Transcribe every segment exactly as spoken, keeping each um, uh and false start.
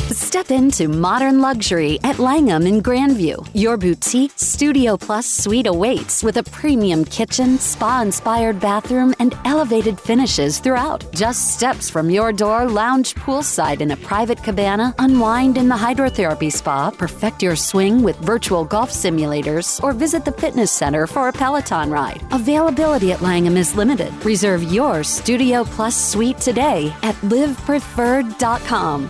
Step into modern luxury at Langham in Grandview. Your boutique Studio Plus suite awaits with a premium kitchen, spa-inspired bathroom, and elevated finishes throughout. Just steps from your door, lounge poolside in a private cabana, unwind in the hydrotherapy spa, perfect your swing with virtual golf simulators, or visit the fitness center for a Peloton ride. Availability at Langham is limited. Reserve your Studio Plus suite today at live preferred dot com.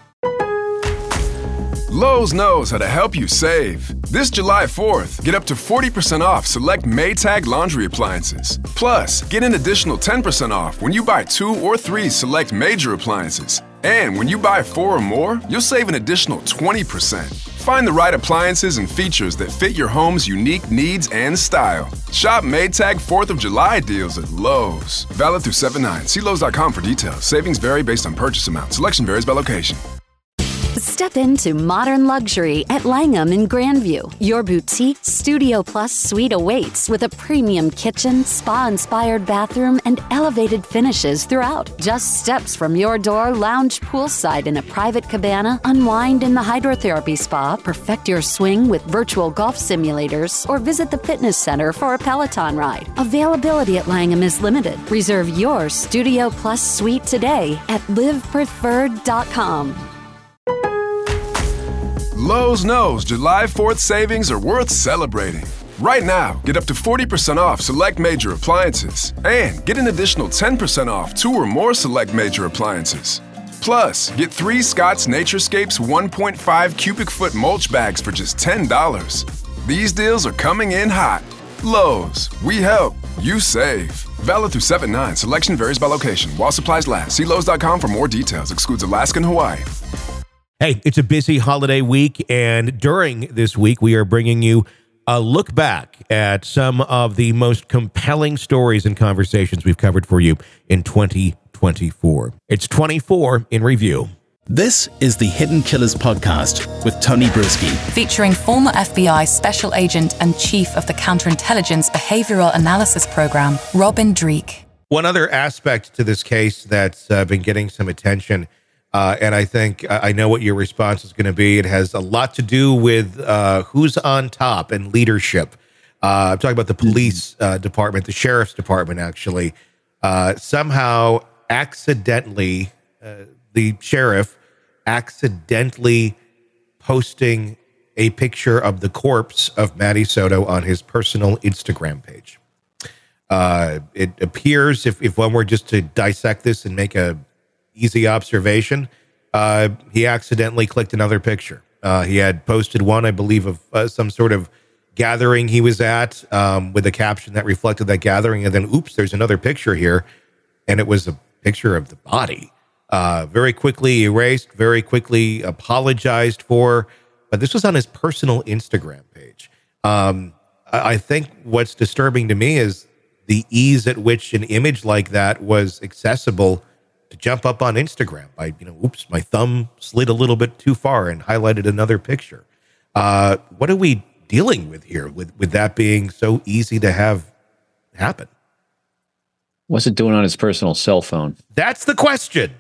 Lowe's knows how to help you save. This July fourth, get up to forty percent off select Maytag laundry appliances. Plus, get an additional ten percent off when you buy two or three select major appliances. And when you buy four or more, you'll save an additional twenty percent. Find the right appliances and features that fit your home's unique needs and style. Shop Maytag fourth of July deals at Lowe's. Valid through seven nine. See Lowe's dot com for details. Savings vary based on purchase amount. Selection varies by location. Step into modern luxury at Langham in Grandview. Your boutique Studio Plus suite awaits with a premium kitchen, spa-inspired bathroom, and elevated finishes throughout. Just steps from your door, lounge poolside in a private cabana, unwind in the hydrotherapy spa, perfect your swing with virtual golf simulators, or visit the fitness center for a Peloton ride. Availability at Langham is limited. Reserve your Studio Plus suite today at live preferred dot com. Lowe's knows July fourth savings are worth celebrating. Right now, get up to forty percent off select major appliances and get an additional ten percent off two or more select major appliances. Plus, get three Scott's Naturescapes one point five cubic foot mulch bags for just ten dollars. These deals are coming in hot. Lowe's, we help, you save. Valid through seven nine. Selection varies by location. While supplies last. See Lowe's dot com for more details. Excludes Alaska and Hawaii. Hey, it's a busy holiday week, and during this week, we are bringing you a look back at some of the most compelling stories and conversations we've covered for you in twenty twenty-four. It's twenty-four in review. This is the Hidden Killers podcast with Tony Brueski. Featuring former F B I Special Agent and Chief of the Counterintelligence Behavioral Analysis Program, Robin Dreeke. One other aspect to this case that's uh, been getting some attention, uh, and I think uh, I know what your response is going to be. It has a lot to do with uh, who's on top and leadership. Uh, I'm talking about the police uh, department, the sheriff's department, actually. Uh, somehow, accidentally, uh, the sheriff accidentally posting a picture of the corpse of Matty Soto on his personal Instagram page. Uh, it appears, if, if one were just to dissect this and make a easy observation, uh, he accidentally clicked another picture. Uh, he had posted one, I believe, of uh, some sort of gathering he was at um, with a caption that reflected that gathering. And then, oops, there's another picture here. And it was a picture of the body. Uh, very quickly erased, very quickly apologized for. But this was on his personal Instagram page. Um, I, I think what's disturbing to me is the ease at which an image like that was accessible to jump up on Instagram by, you know, oops, my thumb slid a little bit too far and highlighted another picture. Uh, what are we dealing with here with, with that being so easy to have happen? What's it doing on his personal cell phone? That's the question.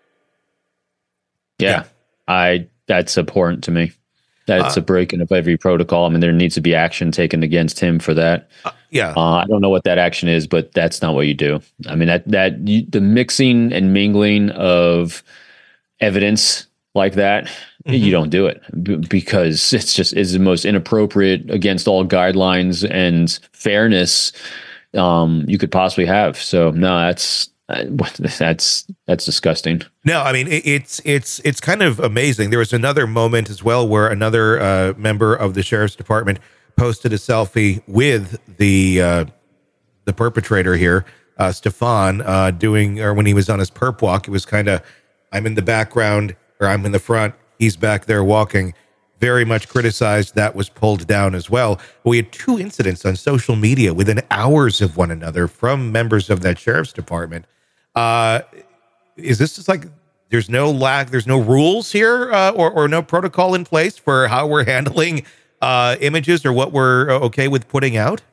Yeah, yeah. I that's abhorrent to me. That's uh, a breaking of every protocol. I mean, there needs to be action taken against him for that. Uh, yeah, uh, I don't know what that action is, but that's not what you do. I mean, that that you, the mixing and mingling of evidence like that, mm-hmm. you don't do it b- because it's just is the most inappropriate against all guidelines and fairness um, you could possibly have. So no, that's. Uh, that's that's disgusting. No, I mean it, it's it's it's kind of amazing. There was another moment as well where another uh, member of the sheriff's department posted a selfie with the uh, the perpetrator here, uh, Stefan, uh, doing or when he was on his perp walk. It was kind of I'm in the background or I'm in the front. He's back there walking. Very much criticized. That was pulled down as well. We had two incidents on social media within hours of one another from members of that sheriff's department. Uh, is this just like there's no lack, there's no rules here uh, or, or no protocol in place for how we're handling uh, images or what we're okay with putting out?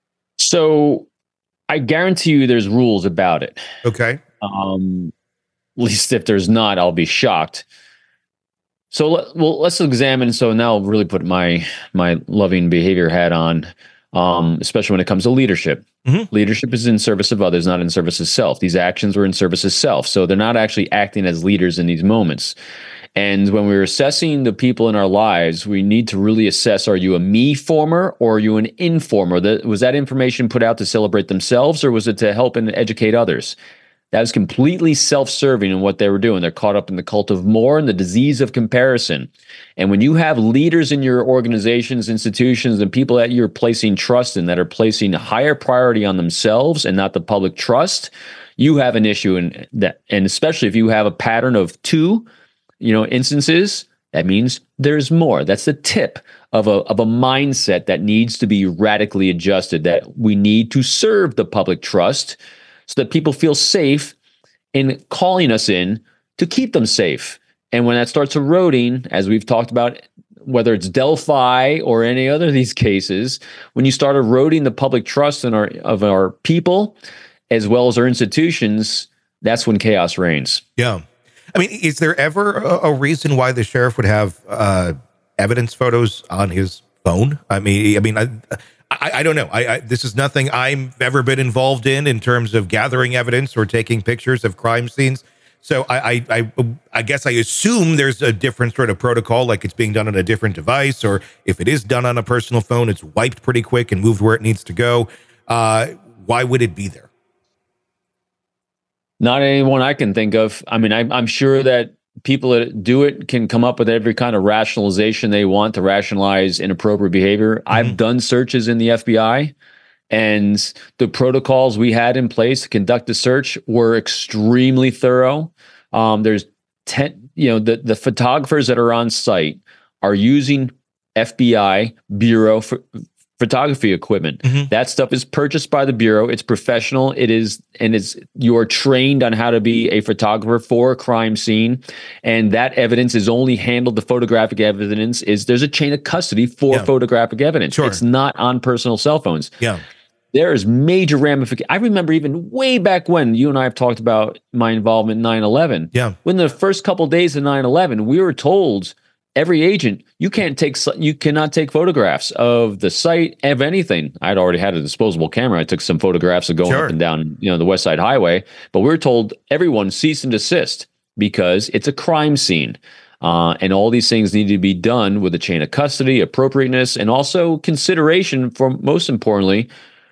So I guarantee you there's rules about it. Okay. Um, least if there's not, I'll be shocked. So let, well, let's examine. So now I'll really put my my loving behavior hat on, um, especially when it comes to leadership. Mm-hmm. Leadership is in service of others, not in service of self. These actions were in service of self. So they're not actually acting as leaders in these moments. And when we're assessing the people in our lives, we need to really assess, are you a me former or are you an informer? That, was that information put out to celebrate themselves or was it to help and educate others? That was completely self-serving in what they were doing. They're caught up in the cult of more and the disease of comparison. And when you have leaders in your organizations, institutions, and people that you're placing trust in that are placing a higher priority on themselves and not the public trust, you have an issue in that. And especially if you have a pattern of two, you know, instances, that means there's more. That's the tip of a of a mindset that needs to be radically adjusted, that we need to serve the public trust so that people feel safe in calling us in to keep them safe. And when that starts eroding, as we've talked about, whether it's Delphi or any other of these cases, when you start eroding the public trust in our of our people, as well as our institutions, that's when chaos reigns. Yeah. I mean, is there ever a, a reason why the sheriff would have uh, evidence photos on his phone? I mean, I mean, I, I, I don't know. I, I this is nothing I've ever been involved in in terms of gathering evidence or taking pictures of crime scenes. So I, I, I, I guess I assume there's a different sort of protocol, like it's being done on a different device, or if it is done on a personal phone, it's wiped pretty quick and moved where it needs to go. Uh, why would it be there? Not anyone I can think of. I mean, I, I'm sure that people that do it can come up with every kind of rationalization they want to rationalize inappropriate behavior. Mm-hmm. I've done searches in the F B I, and the protocols we had in place to conduct the search were extremely thorough. Um, there's ten, you know, the, the photographers that are on site are using F B I Bureau for photography equipment. Mm-hmm. That stuff is purchased by the Bureau. It's professional. It is, and it's, you're trained on how to be a photographer for a crime scene. And that evidence is only handled, the photographic evidence is, there's a chain of custody for yeah. photographic evidence. Sure. It's not on personal cell phones. Yeah. There is major ramification. I remember even way back when you and I have talked about my involvement in nine eleven. Yeah. When the first couple of days of nine eleven, we were told, every agent, you can't take, you cannot take photographs of the site, of anything. I'd already had a disposable camera. I took some photographs of going sure. up and down, you know, the West Side Highway. But we were told everyone cease and desist because it's a crime scene, uh, and all these things need to be done with a chain of custody, appropriateness, and also consideration for, most importantly,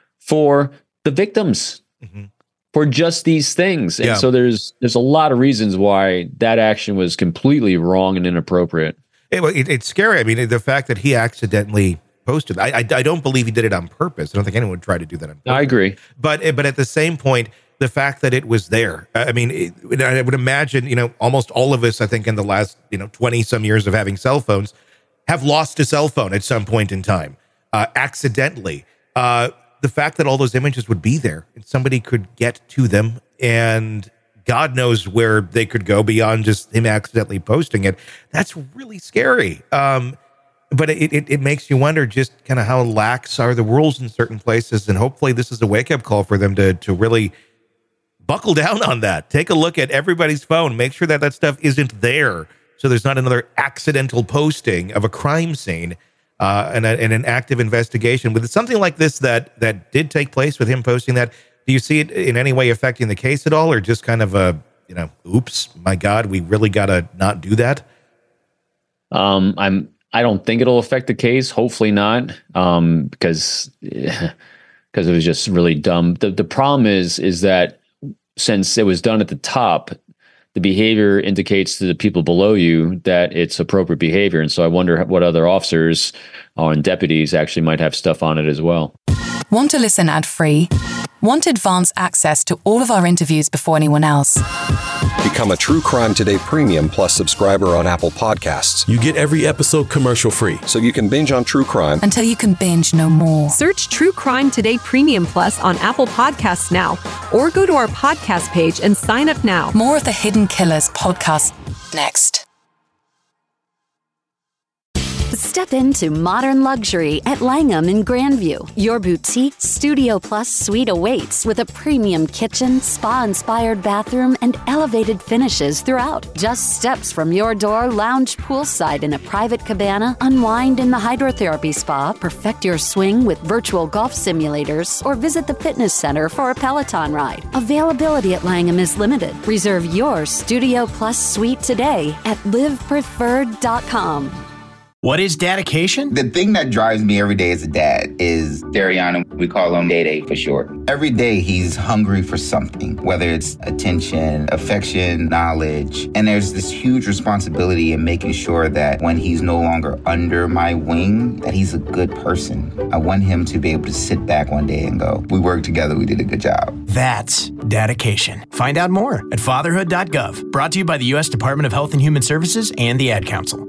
for the victims. Mm-hmm. For just these things. And yeah. so there's there's a lot of reasons why that action was completely wrong and inappropriate. It, it, it's scary. I mean, the fact that he accidentally posted, I, I I don't believe he did it on purpose. I don't think anyone would try to do that on purpose. I agree. But but at the same point, the fact that it was there, I mean, it, I would imagine, you know, almost all of us, I think in the last, you know, twenty some years of having cell phones, have lost a cell phone at some point in time, uh, accidentally. Uh, the fact that all those images would be there and somebody could get to them, and God knows where they could go beyond just him accidentally posting it. That's really scary. Um, but it, it, it makes you wonder just kind of how lax are the rules in certain places. And hopefully this is a wake up call for them to, to really buckle down on that. Take a look at everybody's phone. Make sure that that stuff isn't there, so there's not another accidental posting of a crime scene uh, and, a, and an active investigation. With something like this that that did take place with him posting that, do you see it in any way affecting the case at all, or just kind of a, you know, oops, my God, we really got to not do that? Um, I'm, I don't think it'll affect the case. Hopefully not, um, because, because it was just really dumb. The the problem is, is that since it was done at the top, the behavior indicates to the people below you that it's appropriate behavior. And so I wonder what other officers or deputies actually might have stuff on it as well. Want to listen ad-free? Want advanced access to all of our interviews before anyone else? Become a True Crime Today Premium Plus subscriber on Apple Podcasts. You get every episode commercial-free, so you can binge on true crime until you can binge no more. Search True Crime Today Premium Plus on Apple Podcasts now, or go to our podcast page and sign up now. More of the Hidden Killers podcast next. Step into modern luxury at Langham in Grandview. Your boutique Studio Plus suite awaits with a premium kitchen, spa-inspired bathroom, and elevated finishes throughout. Just steps from your door, lounge poolside in a private cabana, unwind in the hydrotherapy spa, perfect your swing with virtual golf simulators, or visit the fitness center for a Peloton ride. Availability at Langham is limited. Reserve your Studio Plus suite today at live preferred dot com. What is dedication? The thing that drives me every day as a dad is Dariana. We call him Day Day for short. Every day he's hungry for something, whether it's attention, affection, knowledge. And there's this huge responsibility in making sure that when he's no longer under my wing, that he's a good person. I want him to be able to sit back one day and go, we worked together, we did a good job. That's dedication. Find out more at fatherhood dot gov. Brought to you by the U S Department of Health and Human Services and the Ad Council.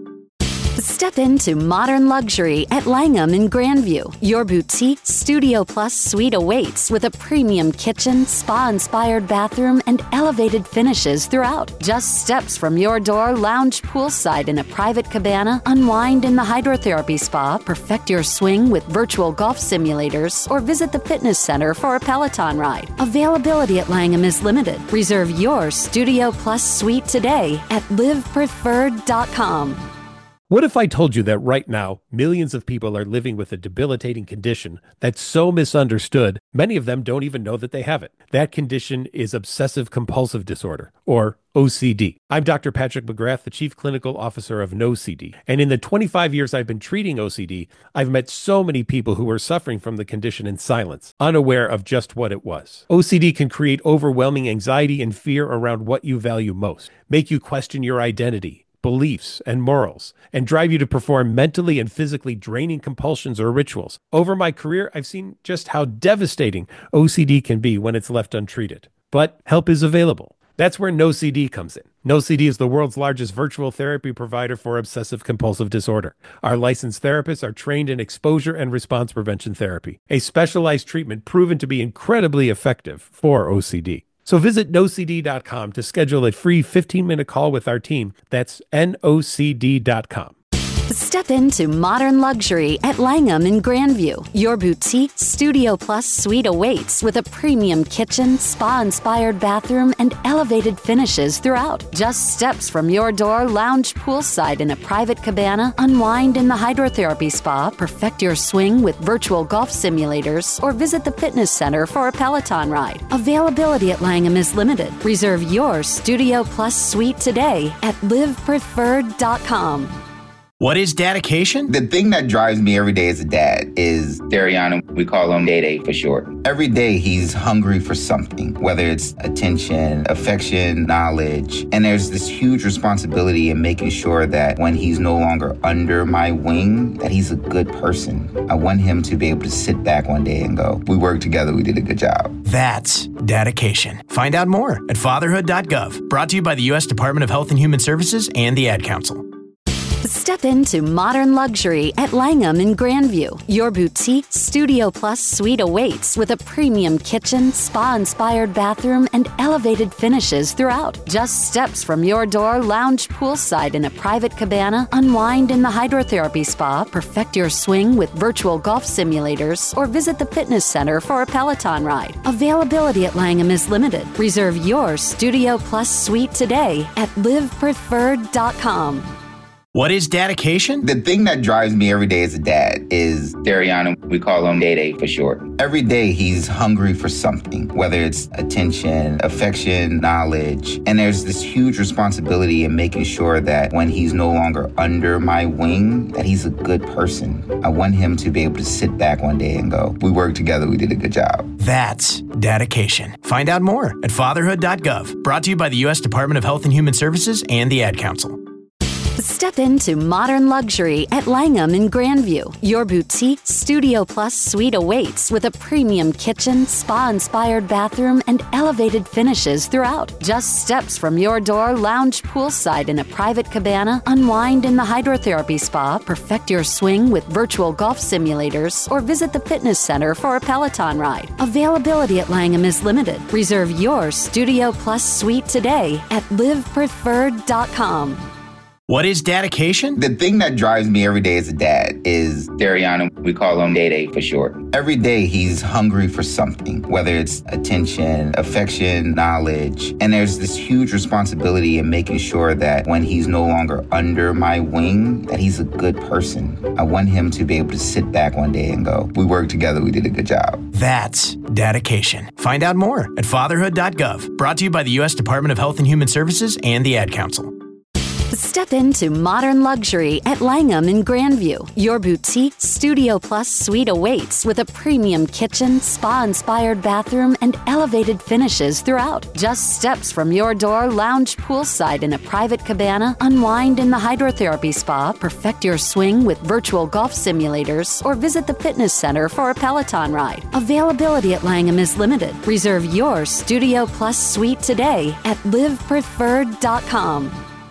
Step into modern luxury at Langham in Grandview. Your boutique Studio Plus suite awaits with a premium kitchen, spa-inspired bathroom, and elevated finishes throughout. Just steps from your door, lounge poolside in a private cabana, unwind in the hydrotherapy spa, perfect your swing with virtual golf simulators, or visit the fitness center for a Peloton ride. Availability at Langham is limited. Reserve your Studio Plus suite today at live preferred dot com. What if I told you that right now, millions of people are living with a debilitating condition that's so misunderstood, many of them don't even know that they have it? That condition is obsessive compulsive disorder, or O C D. I'm Doctor Patrick McGrath, the Chief Clinical Officer of No C D. And in the twenty-five years I've been treating O C D, I've met so many people who are suffering from the condition in silence, unaware of just what it was. O C D can create overwhelming anxiety and fear around what you value most, make you question your identity, beliefs, and morals, and drive you to perform mentally and physically draining compulsions or rituals. Over my career, I've seen just how devastating O C D can be when it's left untreated. But help is available. That's where No C D comes in. No C D is the world's largest virtual therapy provider for obsessive compulsive disorder. Our licensed therapists are trained in exposure and response prevention therapy, a specialized treatment proven to be incredibly effective for O C D. So visit no c d dot com to schedule a free fifteen-minute call with our team. That's N O C D dot com. Step into modern luxury at Langham in Grandview. Your boutique Studio Plus suite awaits with a premium kitchen, spa-inspired bathroom, and elevated finishes throughout. Just steps from your door, lounge poolside in a private cabana, unwind in the hydrotherapy spa, perfect your swing with virtual golf simulators, or visit the fitness center for a Peloton ride. Availability at Langham is limited. Reserve your Studio Plus suite today at live preferred dot com. What is dedication? The thing that drives me every day as a dad is Dariana. We call him Day Day for short. Every day he's hungry for something, whether it's attention, affection, knowledge. And there's this huge responsibility in making sure that when he's no longer under my wing, that he's a good person. I want him to be able to sit back one day and go, we worked together, we did a good job. That's dedication. Find out more at fatherhood dot gov. Brought to you by the U S Department of Health and Human Services and the Ad Council. Step into modern luxury at Langham in Grandview. Your boutique Studio Plus suite awaits with a premium kitchen, spa-inspired bathroom, and elevated finishes throughout. Just steps from your door, lounge poolside in a private cabana, unwind in the hydrotherapy spa, perfect your swing with virtual golf simulators, or visit the fitness center for a Peloton ride. Availability at Langham is limited. Reserve your Studio Plus suite today at live preferred dot com. What is dedication? The thing that drives me every day as a dad is Dariana. We call him Day Day for short. Every day he's hungry for something, whether it's attention, affection, knowledge. And there's this huge responsibility in making sure that when he's no longer under my wing, that he's a good person. I want him to be able to sit back one day and go, we worked together, we did a good job. That's dedication. Find out more at fatherhood dot gov. Brought to you by the U S Department of Health and Human Services and the Ad Council. Step into modern luxury at Langham in Grandview. Your boutique Studio Plus suite awaits with a premium kitchen, spa-inspired bathroom, and elevated finishes throughout. Just steps from your door, lounge poolside in a private cabana, unwind in the hydrotherapy spa, perfect your swing with virtual golf simulators, or visit the fitness center for a Peloton ride. Availability at Langham is limited. Reserve your Studio Plus suite today at live preferred dot com. What is dedication? The thing that drives me every day as a dad is Dariana. We call him Day Day for short. Every day he's hungry for something, whether it's attention, affection, knowledge. And there's this huge responsibility in making sure that when he's no longer under my wing, that he's a good person. I want him to be able to sit back one day and go, we worked together, we did a good job. That's dedication. Find out more at fatherhood dot gov. Brought to you by the U S Department of Health and Human Services and the Ad Council. Step into modern luxury at Langham in Grandview. Your boutique Studio Plus suite awaits with a premium kitchen, spa-inspired bathroom, and elevated finishes throughout. Just steps from your door, lounge poolside in a private cabana, unwind in the hydrotherapy spa, perfect your swing with virtual golf simulators, or visit the fitness center for a Peloton ride. Availability at Langham is limited. Reserve your Studio Plus suite today at live preferred dot com.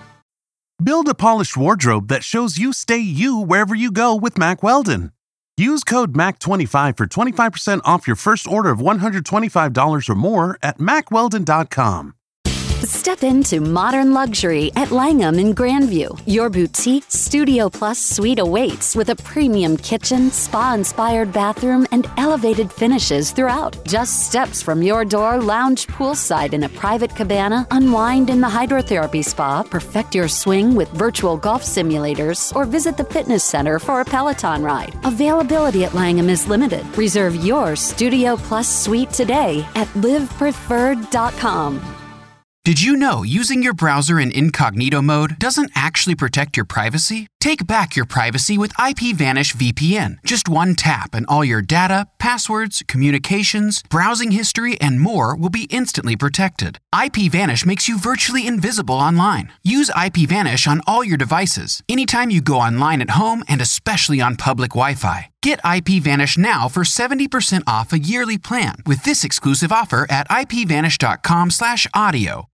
Build a polished wardrobe that shows you stay you wherever you go with Mack Weldon. Use code M A C twenty-five for twenty-five percent off your first order of one hundred twenty-five dollars or more at mack weldon dot com. Step into modern luxury at Langham in Grandview. Your boutique Studio Plus suite awaits with a premium kitchen, spa-inspired bathroom, and elevated finishes throughout. Just steps from your door, lounge poolside in a private cabana, unwind in the hydrotherapy spa, perfect your swing with virtual golf simulators, or visit the fitness center for a Peloton ride. Availability at Langham is limited. Reserve your Studio Plus suite today at live preferred dot com. Did you know using your browser in incognito mode doesn't actually protect your privacy? Take back your privacy with IPVanish V P N. Just one tap and all your data, passwords, communications, browsing history, and more will be instantly protected. IPVanish makes you virtually invisible online. Use IPVanish on all your devices, anytime you go online at home and especially on public Wi-Fi. Get IPVanish now for seventy percent off a yearly plan with this exclusive offer at ipvanish dot com slash audio.